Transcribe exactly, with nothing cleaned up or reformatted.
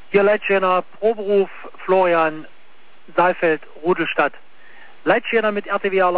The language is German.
Hier Leitschäner, Proberuf, Florian, Saalfeld, Rudelstadt. Leitschäner mit R T W